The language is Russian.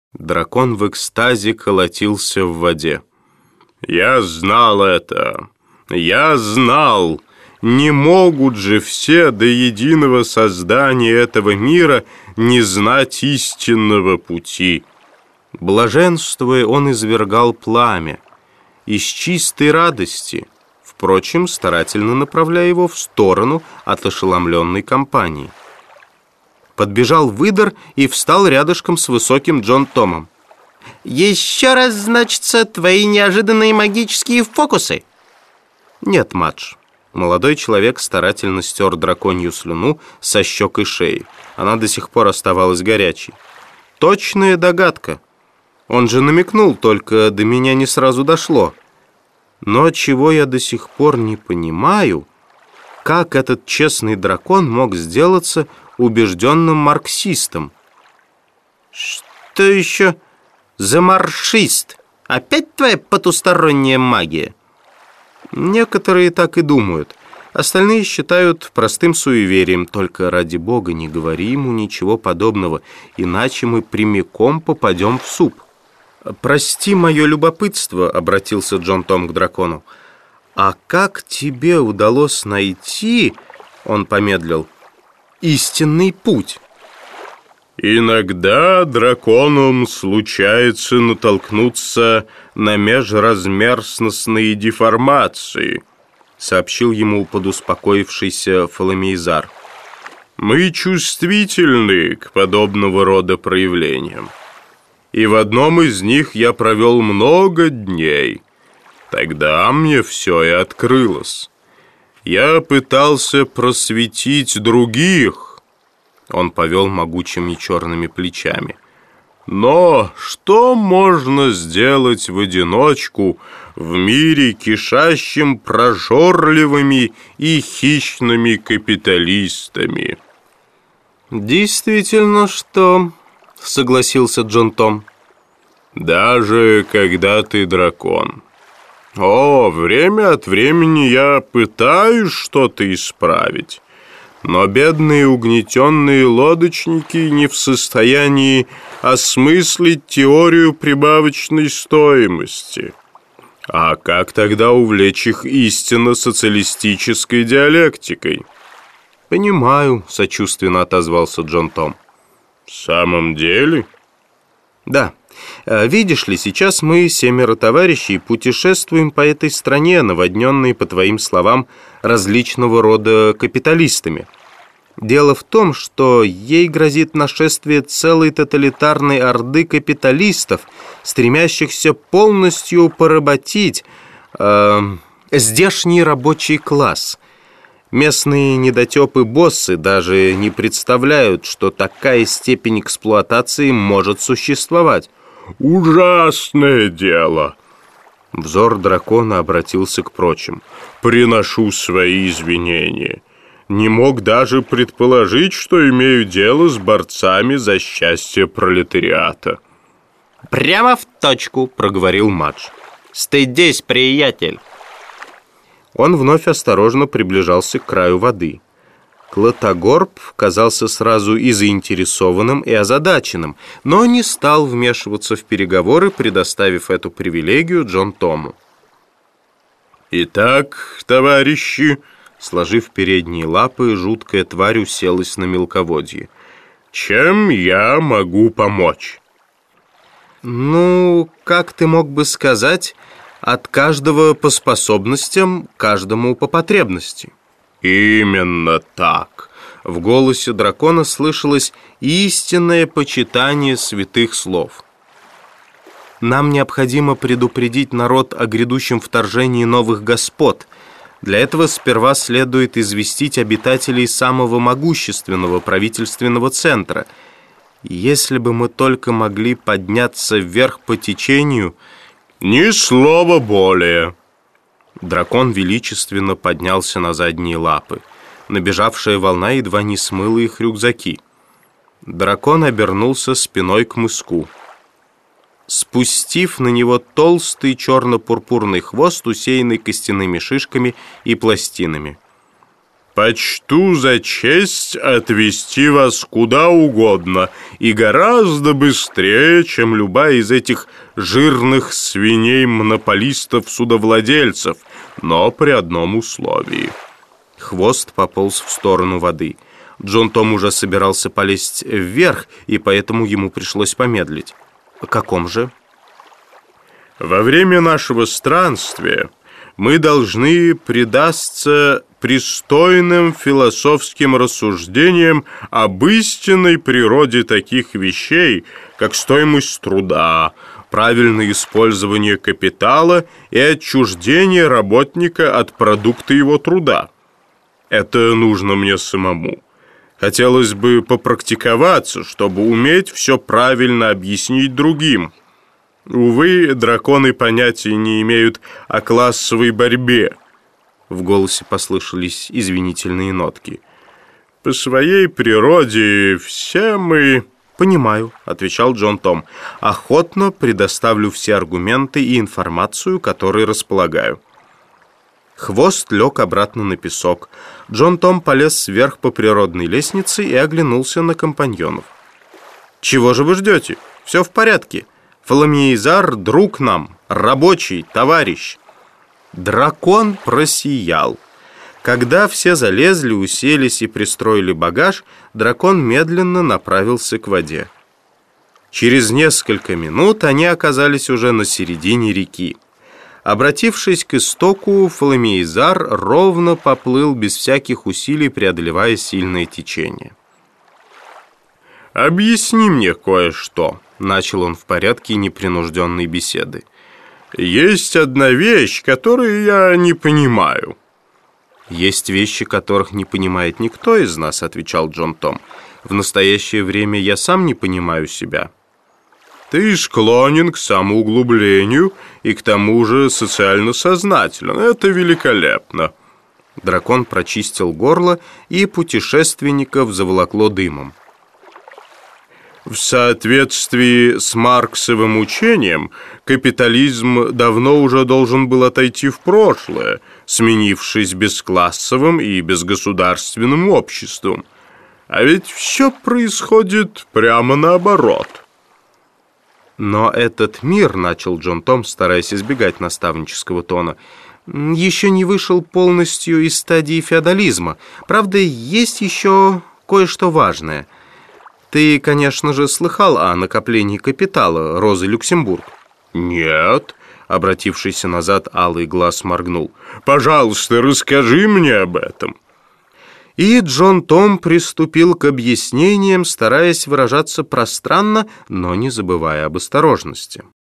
Дракон в экстазе колотился в воде. «Я знал это! Я знал! Не могут же все до единого создания этого мира не знать истинного пути!» Блаженствуя, он извергал пламя. Из чистой радости, впрочем, старательно направляя его в сторону от ошеломленной компании. Подбежал выдор и встал рядышком с высоким Джон Томом. «Еще раз, значится, твои неожиданные магические фокусы?» «Нет, Мадж». Молодой человек старательно стер драконью слюну со щек и шеи. Она до сих пор оставалась горячей. «Точная догадка. Он же намекнул, только до меня не сразу дошло. Но чего я до сих пор не понимаю, как этот честный дракон мог сделаться убежденным марксистом?» «Что еще за марксист? Опять твоя потусторонняя магия?» «Некоторые так и думают. Остальные считают простым суеверием. Только ради бога не говори ему ничего подобного, иначе мы прямиком попадем в суп». «Прости мое любопытство», — обратился Джон Том к дракону. «А как тебе удалось найти, — он помедлил, — истинный путь?» «Иногда драконам случается натолкнуться на межразмерностные деформации», — сообщил ему подуспокоившийся Фоломейзар. «Мы чувствительны к подобного рода проявлениям. И в одном из них я провел много дней. Тогда мне все и открылось. Я пытался просветить других». Он повел могучими черными плечами. «Но что можно сделать в одиночку в мире, кишащем прожорливыми и хищными капиталистами?» «Действительно, что...» — согласился Джон Том. «Даже когда ты дракон. Время от времени я пытаюсь что-то исправить, но бедные угнетенные лодочники не в состоянии осмыслить теорию прибавочной стоимости. А как тогда увлечь их истинно социалистической диалектикой?» «Понимаю», — сочувственно отозвался Джон Том. «В самом деле?» «Да. Видишь ли, сейчас мы, 7 товарищей, путешествуем по этой стране, наводненной, по твоим словам, различного рода капиталистами. Дело в том, что ей грозит нашествие целой тоталитарной орды капиталистов, стремящихся полностью поработить здешний рабочий класс. Местные недотепы-боссы даже не представляют, что такая степень эксплуатации может существовать». «Ужасное дело!» Взор дракона обратился к прочим. «Приношу свои извинения. Не мог даже предположить, что имею дело с борцами за счастье пролетариата». «Прямо в точку», — проговорил Мадж. «Стыдись, приятель». Он вновь осторожно приближался к краю воды. Клотогорб казался сразу и заинтересованным, и озадаченным, но не стал вмешиваться в переговоры, предоставив эту привилегию Джон Тому. «Итак, товарищи», — сложив передние лапы, жуткая тварь уселась на мелководье. «Чем я могу помочь?» «Ну, как ты мог бы сказать, от каждого по способностям, каждому по потребности». «Именно так». В голосе дракона слышалось истинное почитание святых слов. «Нам необходимо предупредить народ о грядущем вторжении новых господ. Для этого сперва следует известить обитателей самого могущественного правительственного центра. Если бы мы только могли подняться вверх по течению...» «Ни слова более». Дракон величественно поднялся на задние лапы. Набежавшая волна едва не смыла их рюкзаки. Дракон обернулся спиной к мыску. Спустив на него толстый черно-пурпурный хвост, усеянный костяными шишками и пластинами. почту за честь отвезти вас куда угодно и гораздо быстрее, чем любая из этих жирных свиней-монополистов-судовладельцев, но при одном условии». Хвост пополз в сторону воды. Джон Том уже собирался полезть вверх, и поэтому ему пришлось помедлить. «О каком же?» «Во время нашего странствия мы должны предаться пристойным философским рассуждениям об истинной природе таких вещей, как стоимость труда, правильное использование капитала и отчуждение работника от продукта его труда. Это нужно мне самому. Хотелось бы попрактиковаться, чтобы уметь все правильно объяснить другим. Увы, драконы понятия не имеют о классовой борьбе». В голосе послышались извинительные нотки. «По своей природе все мы...» «Понимаю», — отвечал Джон Том. «Охотно предоставлю все аргументы и информацию, которой располагаю». Хвост лег обратно на песок. Джон Том полез вверх по природной лестнице и оглянулся на компаньонов. «Чего же вы ждете? Все в порядке. Фоламиезар — друг нам, рабочий, товарищ». Дракон просиял. Когда все залезли, уселись и пристроили багаж, дракон медленно направился к воде. Через несколько минут они оказались уже на середине реки. Обратившись к истоку, Фоламиезар ровно поплыл без всяких усилий, преодолевая сильное течение. «Объясни мне кое-что», — начал он в порядке непринужденной беседы. «Есть одна вещь, которую я не понимаю». «Есть вещи, которых не понимает никто из нас», — отвечал Джон Том. «В настоящее время я сам не понимаю себя». «Ты склонен к самоуглублению и к тому же социально сознателен. Это великолепно». Дракон прочистил горло, и путешественников заволокло дымом. «В соответствии с марксовым учением, капитализм давно уже должен был отойти в прошлое, сменившись бесклассовым и безгосударственным обществом. А ведь все происходит прямо наоборот». «Но этот мир», — начал Джон Том, стараясь избегать наставнического тона, «еще не вышел полностью из стадии феодализма. Правда, есть еще кое-что важное. Ты, конечно же, слыхал о накоплении капитала Розы Люксембург?» «Нет», — обратившийся назад алый глаз моргнул. «Пожалуйста, расскажи мне об этом». И Джон Том приступил к объяснениям, стараясь выражаться пространно, но не забывая об осторожности.